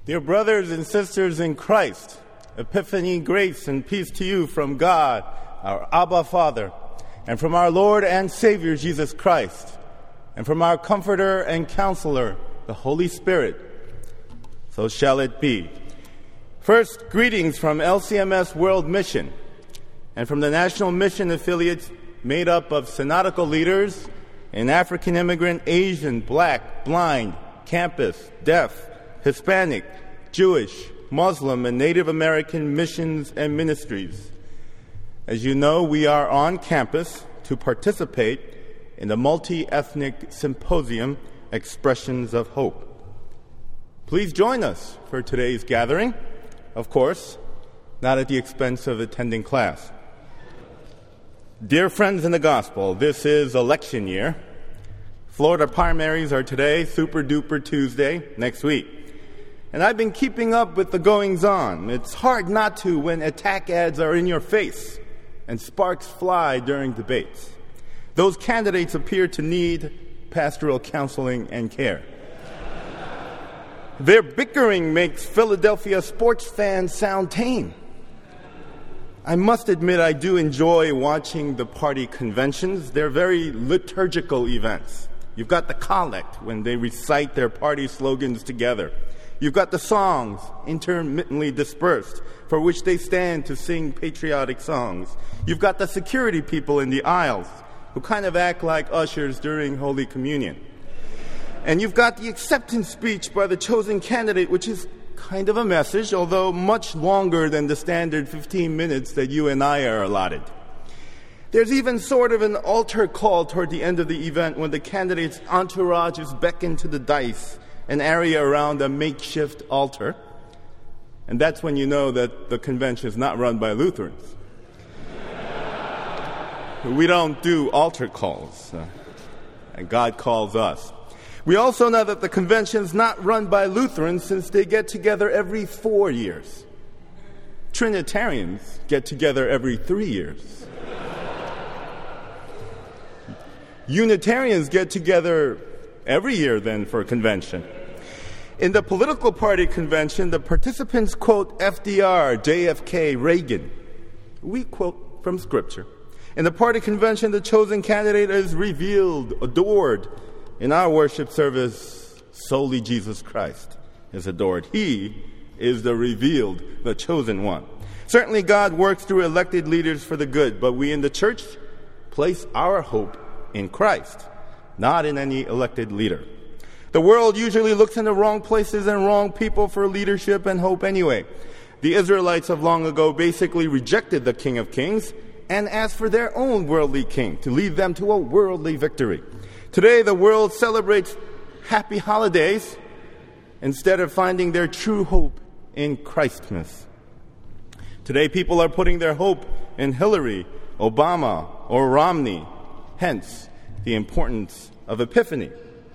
Dear brothers and sisters in Christ, Epiphany, grace and peace to you from God, our Abba Father, and from our Lord and Savior Jesus Christ, and from our Comforter and Counselor, the Holy Spirit. So shall it be. First, greetings from LCMS World Mission, and from the National Mission Affiliates made up of synodical leaders in African immigrant, Asian, Black, blind, campus, deaf, Hispanic, Jewish, Muslim, and Native American missions and ministries. As you know, we are on campus to participate in the multi-ethnic symposium, Expressions of Hope. Please join us for today's gathering, of course, not at the expense of attending class. Dear friends in the gospel, this is election year. Florida primaries are today, Super Duper Tuesday, next week. And I've been keeping up with the goings-on. It's hard not to when attack ads are in your face and sparks fly during debates. Those candidates appear to need pastoral counseling and care. Their bickering makes Philadelphia sports fans sound tame. I must admit I do enjoy watching the party conventions. They're very liturgical events. You've got the collect when they recite their party slogans together. You've got the songs intermittently dispersed for which they stand to sing patriotic songs. You've got the security people in the aisles who kind of act like ushers during Holy Communion. And you've got the acceptance speech by the chosen candidate, which is kind of a message, although much longer than the standard 15 minutes that you and I are allotted. There's even sort of an altar call toward the end of the event when the candidate's entourage is beckoned to the dais, an area around a makeshift altar. And that's when you know that the convention is not run by Lutherans. We don't do altar calls, and God calls us. We also know that the convention is not run by Lutherans since they get together every 4 years. Trinitarians get together every 3 years. Unitarians get together every year then for a convention. In the political party convention, the participants quote FDR, JFK, Reagan. We quote from Scripture. In the party convention, the chosen candidate is revealed, adored. In our worship service, solely Jesus Christ is adored. He is the revealed, the chosen one. Certainly God works through elected leaders for the good, but we in the church place our hope in Christ, not in any elected leader. The world usually looks in the wrong places and wrong people for leadership and hope anyway. The Israelites of long ago basically rejected the King of Kings and asked for their own worldly king to lead them to a worldly victory. Today, the world celebrates happy holidays instead of finding their true hope in Christmas. Today, people are putting their hope in Hillary, Obama, or Romney, hence the importance of Epiphany.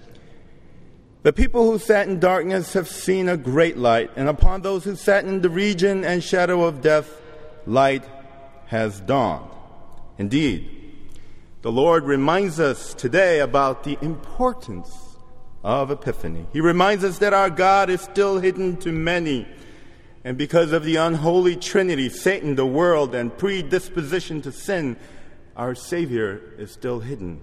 The people who sat in darkness have seen a great light, and upon those who sat in the region and shadow of death, light has dawned. Indeed, the Lord reminds us today about the importance of Epiphany. He reminds us that our God is still hidden to many, and because of the unholy Trinity, Satan, the world, and predisposition to sin, our Savior is still hidden.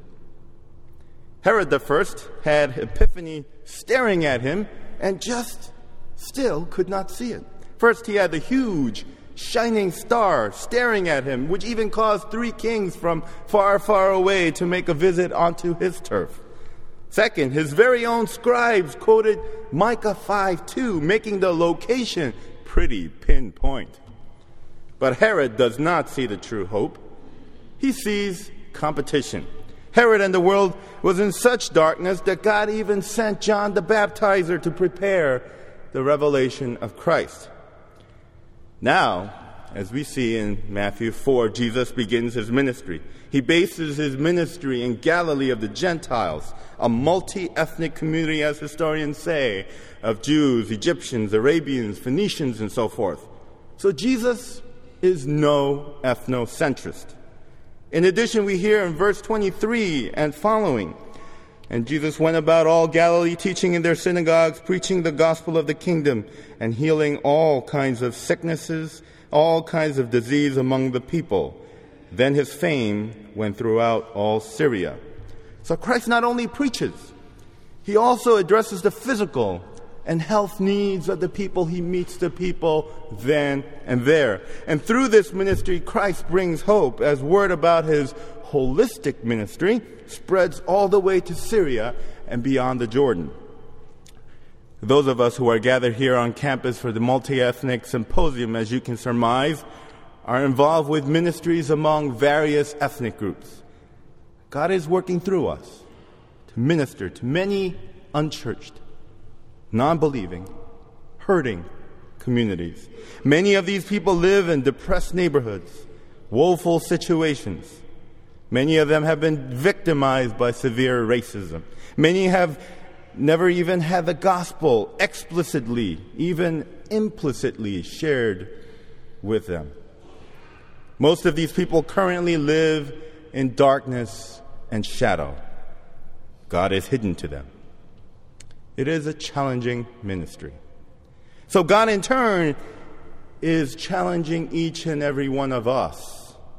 Herod the First had Epiphany staring at him and just still could not see it. First, he had the huge, shining star staring at him, which even caused 3 kings from far, far away to make a visit onto his turf. Second, his very own scribes quoted Micah 5:2, making the location pretty pinpoint. But Herod does not see the true hope. He sees competition. Herod and the world was in such darkness that God even sent John the Baptizer to prepare the revelation of Christ. Now, as we see in Matthew 4, Jesus begins his ministry. He bases his ministry in Galilee of the Gentiles, a multi-ethnic community, as historians say, of Jews, Egyptians, Arabians, Phoenicians, and so forth. So Jesus is no ethnocentrist. In addition, we hear in verse 23 and following And Jesus went about all Galilee, teaching in their synagogues, preaching the gospel of the kingdom, and healing all kinds of sicknesses, all kinds of disease among the people. Then his fame went throughout all Syria. So Christ not only preaches, he also addresses the physical and health needs of the people. He meets the people then and there. And through this ministry, Christ brings hope as word about his holistic ministry spreads all the way to Syria and beyond the Jordan. Those of us who are gathered here on campus for the multi-ethnic symposium, as you can surmise, are involved with ministries among various ethnic groups. God is working through us to minister to many unchurched, non-believing, hurting communities. Many of these people live in depressed neighborhoods, woeful situations. Many of them have been victimized by severe racism. Many have never even had the gospel explicitly, even implicitly shared with them. Most of these people currently live in darkness and shadow. God is hidden to them. It is a challenging ministry. So God, in turn, is challenging each and every one of us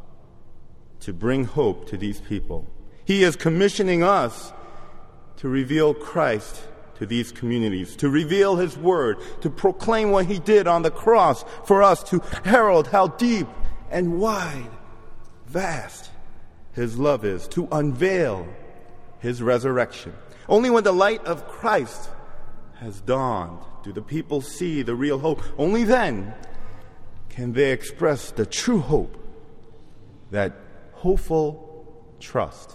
to bring hope to these people. He is commissioning us to reveal Christ to these communities, to reveal his word, to proclaim what he did on the cross for us, to herald how deep and wide, vast his love is, to unveil his resurrection. Only when the light of Christ has dawned do the people see the real hope. Only then can they express the true hope, that hopeful trust.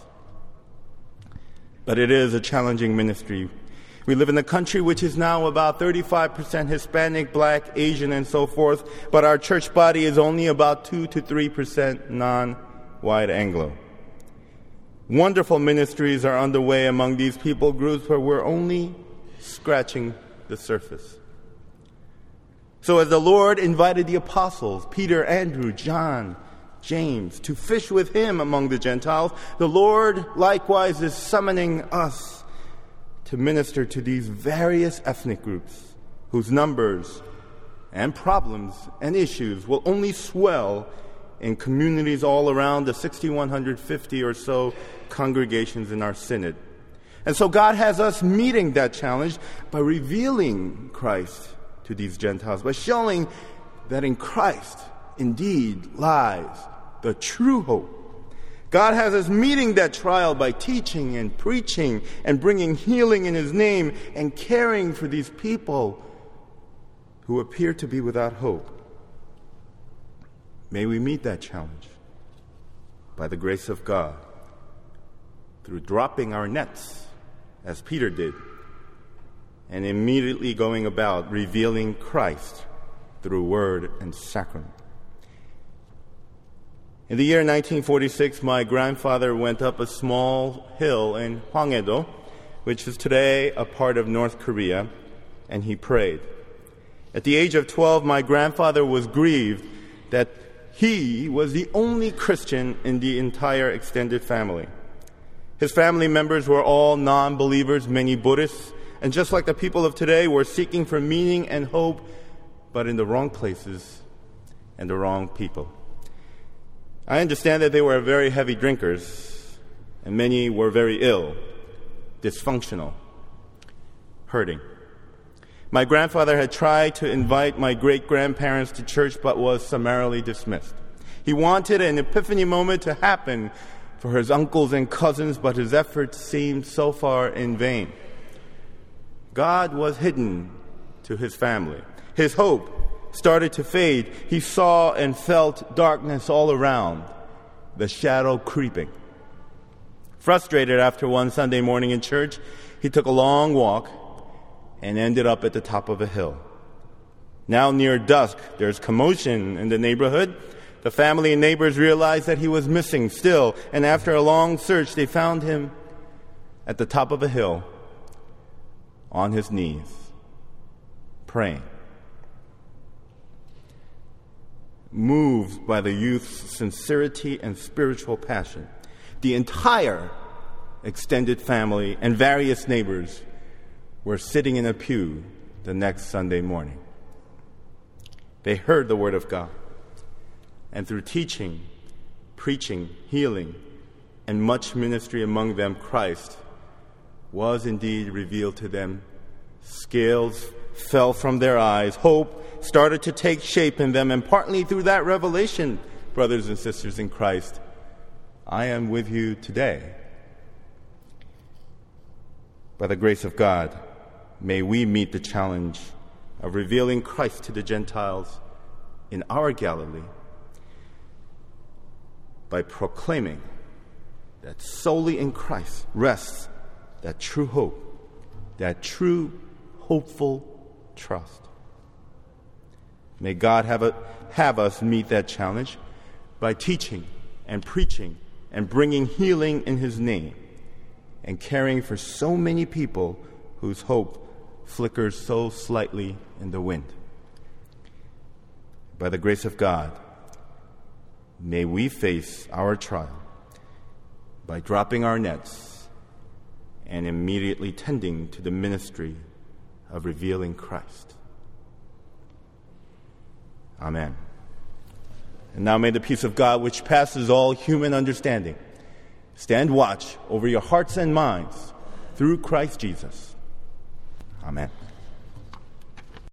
But it is a challenging ministry. We live in a country which is now about 35% Hispanic, Black, Asian, and so forth, but our church body is only about 2 to 3% non-white Anglo. Wonderful ministries are underway among these people groups, but we're only scratching the surface. So as the Lord invited the apostles, Peter, Andrew, John, James, to fish with him among the Gentiles, the Lord likewise is summoning us to minister to these various ethnic groups whose numbers and problems and issues will only swell in communities all around the 6,150 or so congregations in our synod. And so God has us meeting that challenge by revealing Christ to these Gentiles, by showing that in Christ indeed lies the true hope. God has us meeting that trial by teaching and preaching and bringing healing in his name and caring for these people who appear to be without hope. May we meet that challenge by the grace of God through dropping our nets, as Peter did, and immediately going about revealing Christ through word and sacrament. In the year 1946, my grandfather went up a small hill in Hwanghae-do, which is today a part of North Korea, and he prayed. At the age of 12, my grandfather was grieved that he was the only Christian in the entire extended family. His family members were all non-believers, many Buddhists, and just like the people of today, were seeking for meaning and hope, but in the wrong places and the wrong people. I understand that they were very heavy drinkers, and many were very ill, dysfunctional, hurting. My grandfather had tried to invite my great-grandparents to church, but was summarily dismissed. He wanted an epiphany moment to happen for his uncles and cousins, but his efforts seemed so far in vain. God was hidden to his family. His hope started to fade. He saw and felt darkness all around, the shadow creeping. Frustrated after one Sunday morning in church, he took a long walk and ended up at the top of a hill. Now near dusk, there's commotion in the neighborhood. The family and neighbors realized that he was missing still, and after a long search, they found him at the top of a hill, on his knees, praying. Moved by the youth's sincerity and spiritual passion, the entire extended family, and various neighbors were sitting in a pew the next Sunday morning. They heard the Word of God, and through teaching, preaching, healing, and much ministry among them, Christ was indeed revealed to them. Scales fell from their eyes. Hope started to take shape in them, and partly through that revelation, brothers and sisters in Christ, I am with you today. By the grace of God, may we meet the challenge of revealing Christ to the Gentiles in our Galilee by proclaiming that solely in Christ rests that true hope, that true hopeful trust. May God have us meet that challenge by teaching and preaching and bringing healing in His name and caring for so many people whose hope flickers so slightly in the wind. By the grace of God, may we face our trial by dropping our nets and immediately tending to the ministry of revealing Christ. Amen. And now may the peace of God, which passes all human understanding, stand watch over your hearts and minds through Christ Jesus. Amen.